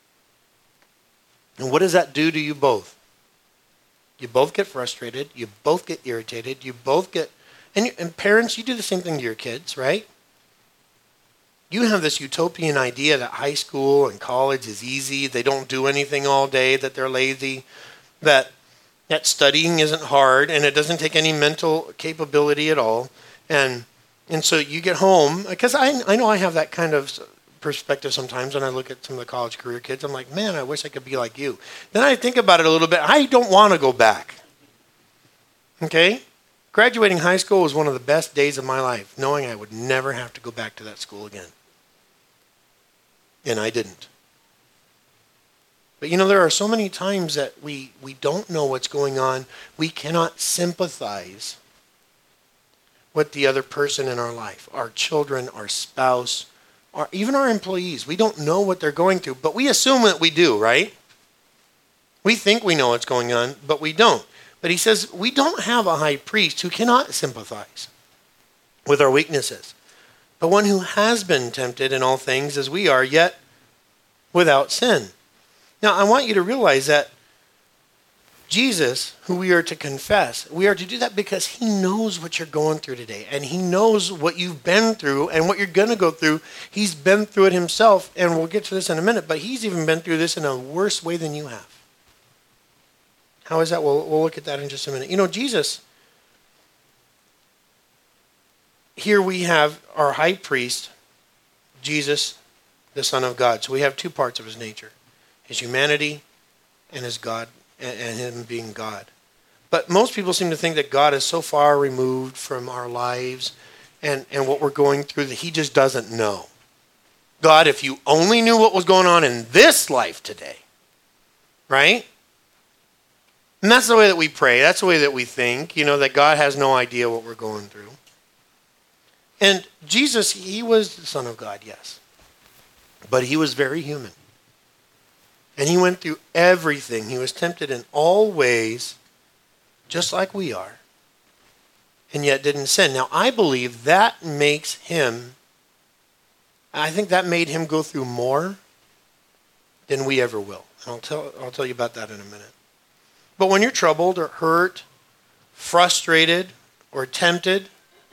And what does that do to you both? You both get frustrated. You both get irritated. You both get... And parents, you do the same thing to your kids, right? You have this utopian idea that high school and college is easy, they don't do anything all day, that they're lazy, that studying isn't hard, and it doesn't take any mental capability at all. And so you get home, because I know I have that kind of perspective sometimes when I look at some of the college career kids. I'm like, man, I wish I could be like you. Then I think about it a little bit. I don't want to go back. Okay? Graduating high school was one of the best days of my life, knowing I would never have to go back to that school again. And I didn't. But there are so many times that we don't know what's going on. We cannot sympathize with the other person in our life, our children, our spouse, or even our employees. We don't know what they're going through, but we assume that we do, right? We think we know what's going on, but we don't. But he says we don't have a high priest who cannot sympathize with our weaknesses, but one who has been tempted in all things as we are, yet without sin. Now, I want you to realize that Jesus, who we are to confess, we are to do that because he knows what you're going through today, and he knows what you've been through and what you're going to go through. He's been through it himself, and we'll get to this in a minute, but he's even been through this in a worse way than you have. How is that? We'll look at that in just a minute. Jesus, here we have our high priest, Jesus, the Son of God. So we have two parts of his nature, his humanity and his God, and him being God. But most people seem to think that God is so far removed from our lives and what we're going through that he just doesn't know. God, if you only knew what was going on in this life today, right? And that's the way that we pray. That's the way that we think, that God has no idea what we're going through. And Jesus, he was the Son of God, yes. But he was very human. And he went through everything. He was tempted in all ways, just like we are, and yet didn't sin. Now, I believe that makes him, I think that made him go through more than we ever will. And I'll tell you about that in a minute. But when you're troubled or hurt, frustrated, or tempted,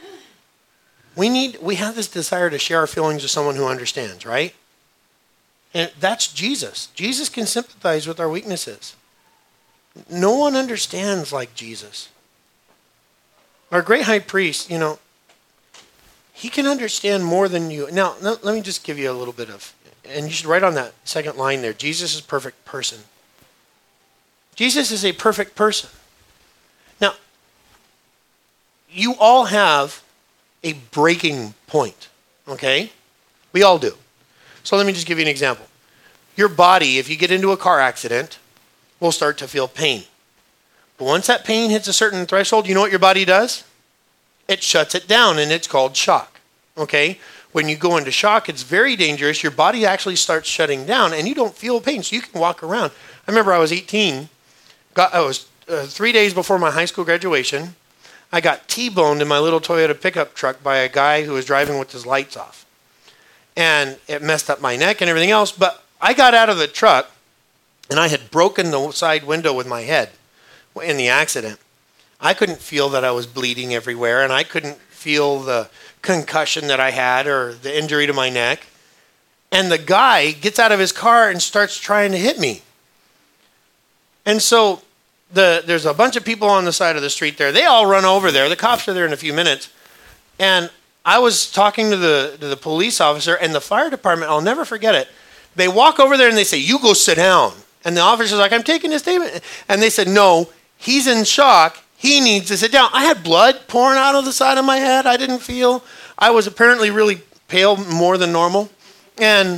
we have this desire to share our feelings with someone who understands, right? And that's Jesus. Jesus can sympathize with our weaknesses. No one understands like Jesus. Our great high priest, he can understand more than you. Now, let me just give you a little bit of, and you should write on that second line there, Jesus is a perfect person. Jesus is a perfect person. Now, you all have a breaking point, okay? We all do. So let me just give you an example. Your body, if you get into a car accident, will start to feel pain. But once that pain hits a certain threshold, you know what your body does? It shuts it down, and it's called shock, okay? When you go into shock, it's very dangerous. Your body actually starts shutting down, and you don't feel pain, so you can walk around. I remember I was 18. I was 3 days before my high school graduation. I got T-boned in my little Toyota pickup truck by a guy who was driving with his lights off. And it messed up my neck and everything else. But I got out of the truck, and I had broken the side window with my head in the accident. I couldn't feel that I was bleeding everywhere, and I couldn't feel the concussion that I had or the injury to my neck. And the guy gets out of his car and starts trying to hit me. And so there's a bunch of people on the side of the street there. They all run over there. The cops are there in a few minutes. And I was talking to the police officer and the fire department. I'll never forget it. They walk over there and they say, "You go sit down." And the officer's like, "I'm taking his statement." And they said, "No, he's in shock. He needs to sit down." I had blood pouring out of the side of my head. I didn't feel. I was apparently really pale, more than normal. And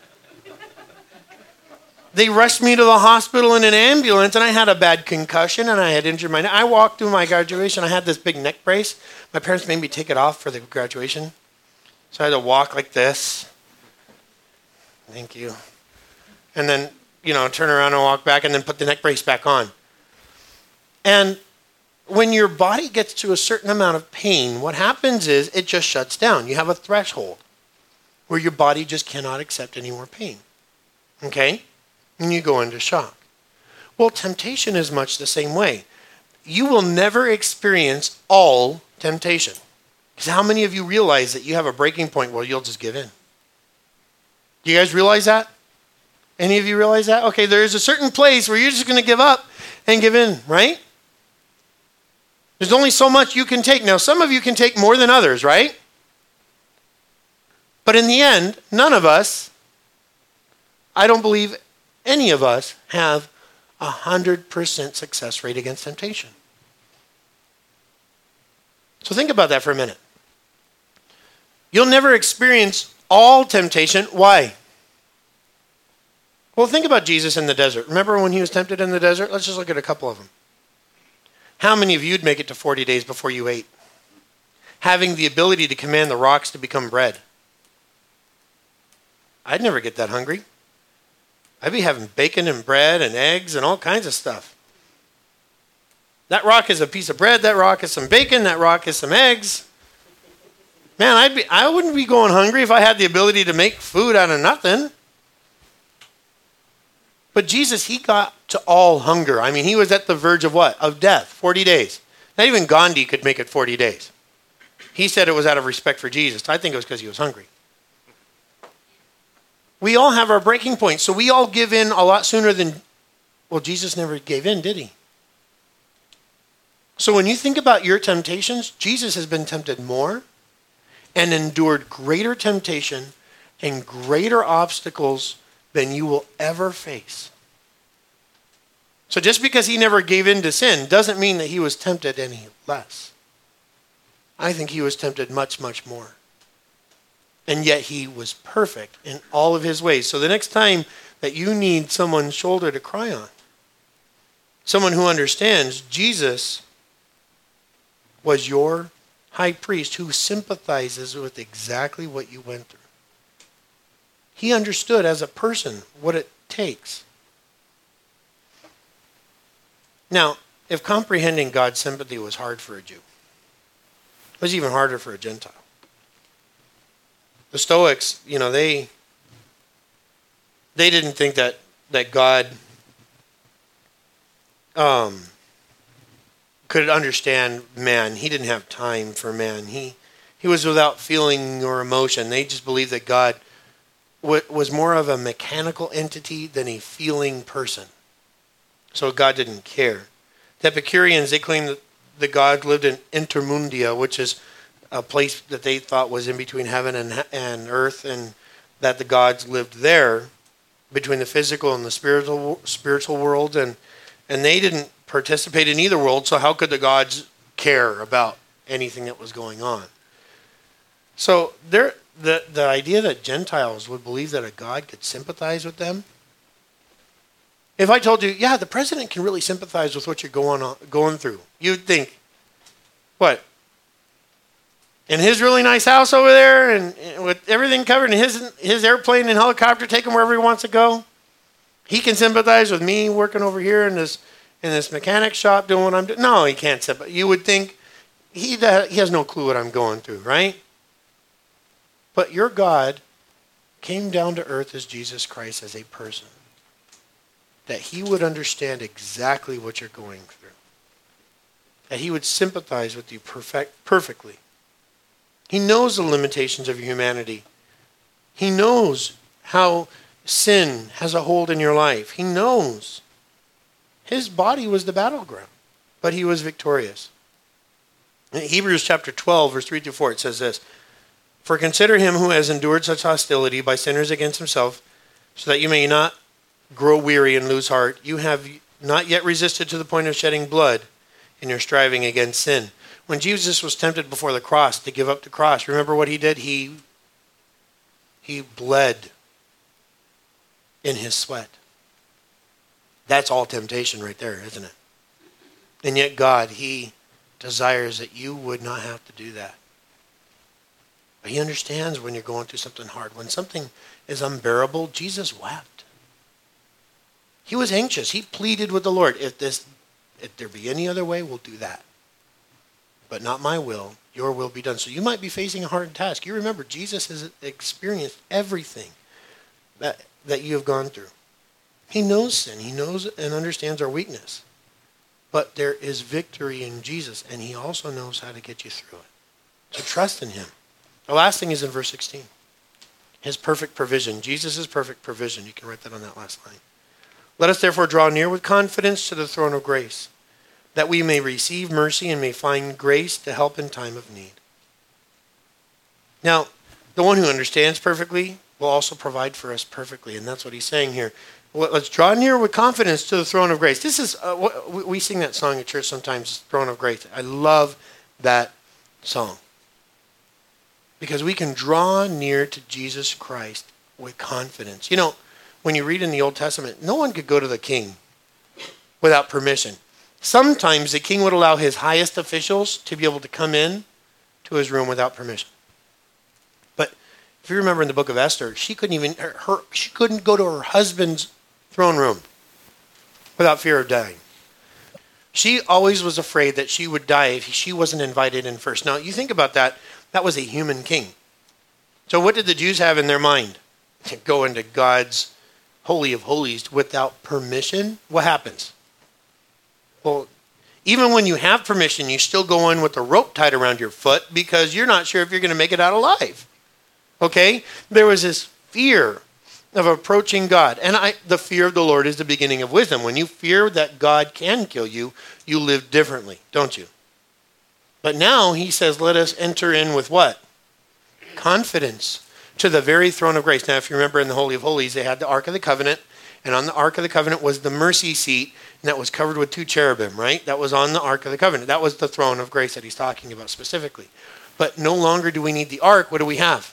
they rushed me to the hospital in an ambulance, and I had a bad concussion, and I had injured my neck. I walked through my graduation. I had this big neck brace. My parents made me take it off for the graduation. So I had to walk like this. Thank you. And then, turn around and walk back, and then put the neck brace back on. And when your body gets to a certain amount of pain, what happens is it just shuts down. You have a threshold where your body just cannot accept any more pain. Okay? And you go into shock. Well, temptation is much the same way. You will never experience all temptation. Because how many of you realize that you have a breaking point where you'll just give in? Do you guys realize that? Any of you realize that? Okay, there is a certain place where you're just going to give up and give in, right? There's only so much you can take. Now, some of you can take more than others, right? But in the end, none of us, I don't believe any of us, have 100% success rate against temptation. So think about that for a minute. You'll never experience all temptation. Why? Well, think about Jesus in the desert. Remember when he was tempted in the desert? Let's just look at a couple of them. How many of you would make it to 40 days before you ate? Having the ability to command the rocks to become bread. I'd never get that hungry. I'd be having bacon and bread and eggs and all kinds of stuff. That rock is a piece of bread. That rock is some bacon. That rock is some eggs. Man, I wouldn't be going hungry if I had the ability to make food out of nothing. But Jesus, he got to all hunger. I mean, he was at the verge of what? Of death, 40 days. Not even Gandhi could make it 40 days. He said it was out of respect for Jesus. I think it was because he was hungry. We all have our breaking point. So we all give in a lot sooner than, well, Jesus never gave in, did he? So when you think about your temptations, Jesus has been tempted more and endured greater temptation and greater obstacles than you will ever face. So just because he never gave in to sin doesn't mean that he was tempted any less. I think he was tempted much, much more. And yet he was perfect in all of his ways. So the next time that you need someone's shoulder to cry on, someone who understands, Jesus was your high priest who sympathizes with exactly what you went through. He understood as a person what it takes. Now, if comprehending God's sympathy was hard for a Jew, it was even harder for a Gentile. The Stoics, they didn't think that God could understand man. He didn't have time for man. He was without feeling or emotion. They just believed that God was more of a mechanical entity than a feeling person. So God didn't care. The Epicureans, they claimed that God lived in intermundia, which is a place that they thought was in between heaven and earth, and that the gods lived there between the physical and the spiritual world, and they didn't participate in either world, so how could the gods care about anything that was going on? So the idea that Gentiles would believe that a God could sympathize with them. If I told you, yeah, the president can really sympathize with what you're going through, you'd think, what? In his really nice house over there, and with everything covered, and his airplane and helicopter take him wherever he wants to go, he can sympathize with me working over here in this mechanic shop doing what I'm doing. No, he can't sympathize. You would think he has no clue what I'm going through, right? But your God came down to earth as Jesus Christ, as a person, that he would understand exactly what you're going through, that he would sympathize with you perfectly. He knows the limitations of your humanity. He knows how sin has a hold in your life. He knows. His body was the battleground, but he was victorious. In Hebrews chapter 12, verse 3 through 4, it says this: "For consider him who has endured such hostility by sinners against himself, so that you may not grow weary and lose heart. You have not yet resisted to the point of shedding blood in your striving against sin." When Jesus was tempted before the cross to give up the cross, remember what he did? He bled in his sweat. That's all temptation right there, isn't it? And yet God, he desires that you would not have to do that. But he understands when you're going through something hard. When something is unbearable, Jesus wept. He was anxious. He pleaded with the Lord, if there be any other way, we'll do that. But not my will, your will be done. So you might be facing a hard task. You remember, Jesus has experienced everything that you have gone through. He knows sin. He knows and understands our weakness. But there is victory in Jesus, and he also knows how to get you through it. So trust in him. The last thing is in verse 16. His perfect provision. Jesus' perfect provision. You can write that on that last line. "Let us therefore draw near with confidence to the throne of grace, that we may receive mercy and may find grace to help in time of need." Now, the one who understands perfectly will also provide for us perfectly, and that's what he's saying here. Let's draw near with confidence to the throne of grace. This is, we sing that song at church sometimes, Throne of Grace. I love that song, because we can draw near to Jesus Christ with confidence. You know, when you read in the Old Testament, no one could go to the king without permission. Sometimes the king would allow his highest officials to be able to come in to his room without permission. But if you remember in the book of Esther, she couldn't go to her husband's throne room without fear of dying. She always was afraid that she would die if she wasn't invited in first. Now, you think about that. That was a human king. So what did the Jews have in their mind? To go into God's Holy of Holies without permission? What happens? Well, even when you have permission, you still go in with a rope tied around your foot because you're not sure if you're going to make it out alive. Okay? There was this fear of approaching God. And the fear of the Lord is the beginning of wisdom. When you fear that God can kill you, you live differently, don't you? But now he says, let us enter in with what? Confidence to the very throne of grace. Now, if you remember in the Holy of Holies, they had the Ark of the Covenant, And on the Ark of the Covenant was the mercy seat, and that was covered with 2 cherubim, right? That was on the Ark of the Covenant. That was the throne of grace that he's talking about specifically. But no longer do we need the Ark. What do we have?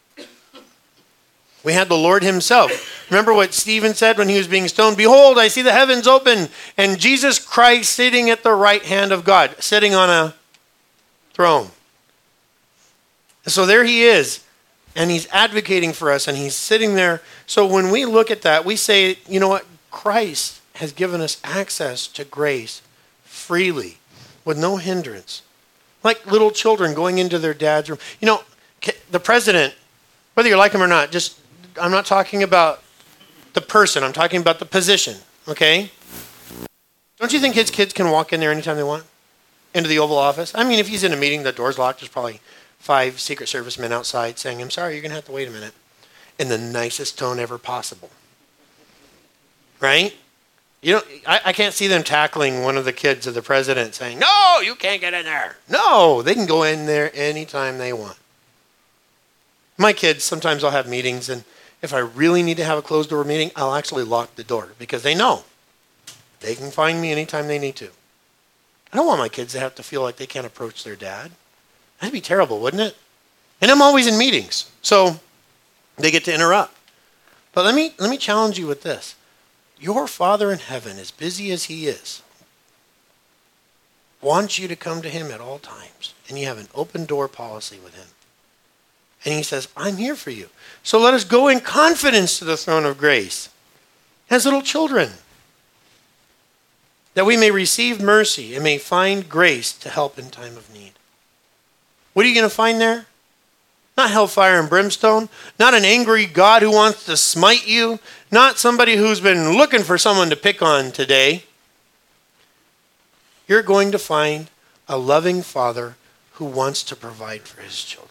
We had the Lord himself. Remember what Stephen said when he was being stoned? Behold, I see the heavens open, and Jesus Christ sitting at the right hand of God, sitting on a throne. And so there he is, and he's advocating for us, and he's sitting there. So when we look at that, we say, you know what? Christ has given us access to grace freely, with no hindrance. Like little children going into their dad's room. You know, the president, whether you like him or not, I'm not talking about the person. I'm talking about the position, okay? Don't you think his kids can walk in there anytime they want? Into the Oval Office? I mean, if he's in a meeting, the door's locked, there's probably 5 Secret Service men outside saying, I'm sorry, you're going to have to wait a minute. In the nicest tone ever possible. Right? You know, I can't see them tackling one of the kids of the president saying, no, you can't get in there. No, they can go in there anytime they want. My kids, sometimes I'll have meetings, and if I really need to have a closed door meeting, I'll actually lock the door because they know they can find me anytime they need to. I don't want my kids to have to feel like they can't approach their dad. That'd be terrible, wouldn't it? And I'm always in meetings, so they get to interrupt. But let me challenge you with this. Your Father in heaven, as busy as he is, wants you to come to him at all times, and you have an open door policy with him. And he says, I'm here for you. So let us go in confidence to the throne of grace as little children, that we may receive mercy and may find grace to help in time of need. What are you going to find there? Not hellfire and brimstone, not an angry God who wants to smite you, not somebody who's been looking for someone to pick on today. You're going to find a loving Father who wants to provide for his children.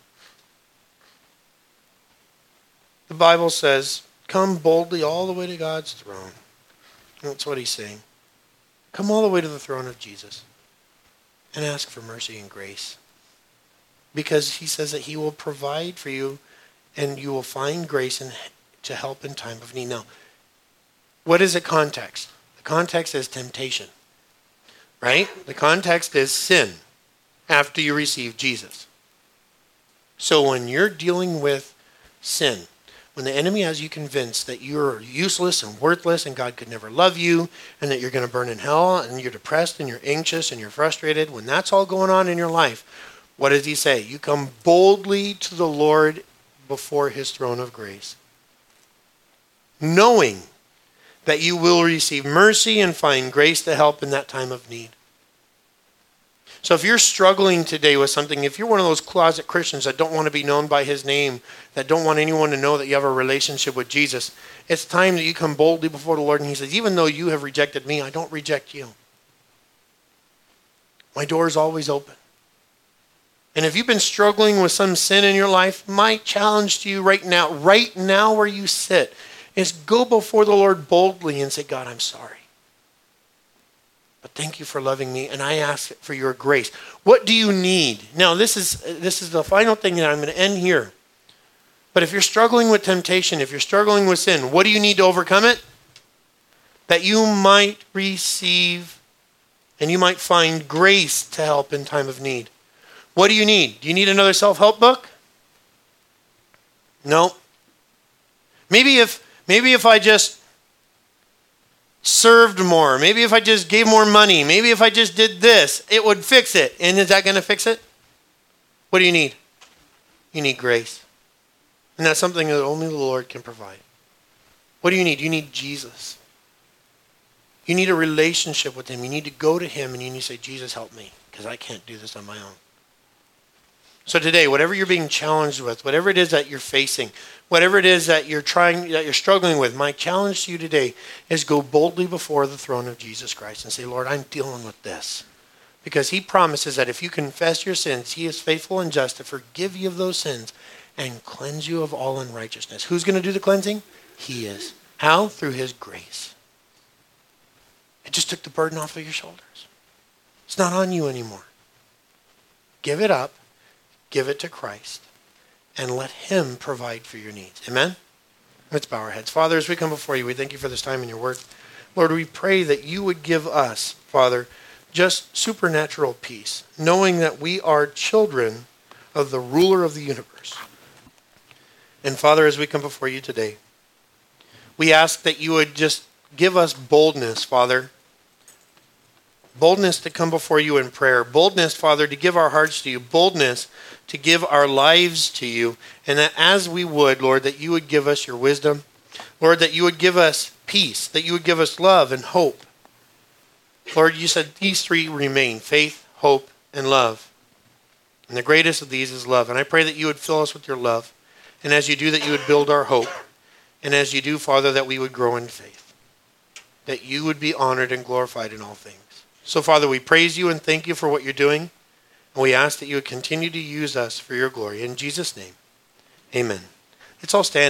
The Bible says, come boldly all the way to God's throne. That's what he's saying. Come all the way to the throne of Jesus and ask for mercy and grace. Because he says that he will provide for you and you will find grace to help in time of need. Now, what is the context? The context is temptation, right? The context is sin after you receive Jesus. So when you're dealing with sin, when the enemy has you convinced that you're useless and worthless and God could never love you and that you're going to burn in hell and you're depressed and you're anxious and you're frustrated, when that's all going on in your life, what does he say? You come boldly to the Lord before his throne of grace, knowing that you will receive mercy and find grace to help in that time of need. So if you're struggling today with something, if you're one of those closet Christians that don't want to be known by his name, that don't want anyone to know that you have a relationship with Jesus, it's time that you come boldly before the Lord. And he says, even though you have rejected me, I don't reject you. My door is always open. And if you've been struggling with some sin in your life, my challenge to you right now where you sit, is go before the Lord boldly and say, God, I'm sorry. But thank you for loving me, and I ask for your grace. What do you need? Now, this is the final thing that I'm going to end here. But if you're struggling with temptation, if you're struggling with sin, what do you need to overcome it? That you might receive and you might find grace to help in time of need. What do you need? Do you need another self-help book? No. Maybe if I just served more, maybe if I just gave more money, maybe if I just did this, it would fix it. And is that going to fix it? What do you need? You need grace. And that's something that only the Lord can provide. What do you need? You need Jesus. You need a relationship with him. You need to go to him and you need to say, Jesus, help me, because I can't do this on my own. So today, whatever you're being challenged with, whatever it is that you're facing, whatever it is that you're struggling with, my challenge to you today is go boldly before the throne of Jesus Christ and say, Lord, I'm dealing with this. Because he promises that if you confess your sins, he is faithful and just to forgive you of those sins and cleanse you of all unrighteousness. Who's going to do the cleansing? He is. How? Through his grace. It just took the burden off of your shoulders. It's not on you anymore. Give it up. Give it to Christ. And let him provide for your needs. Amen? Let's bow our heads. Father, as we come before you, we thank you for this time in your word. Lord, we pray that you would give us, Father, just supernatural peace, knowing that we are children of the ruler of the universe. And Father, as we come before you today, we ask that you would just give us boldness, Father. Boldness to come before you in prayer. Boldness, Father, to give our hearts to you. Boldness to give our lives to you. And that as we would, Lord, that you would give us your wisdom. Lord, that you would give us peace. That you would give us love and hope. Lord, you said these three remain: faith, hope, and love. And the greatest of these is love. And I pray that you would fill us with your love. And as you do, that you would build our hope. And as you do, Father, that we would grow in faith. That you would be honored and glorified in all things. So, Father, we praise you and thank you for what you're doing. And we ask that you would continue to use us for your glory. In Jesus' name, amen. Let's all stand.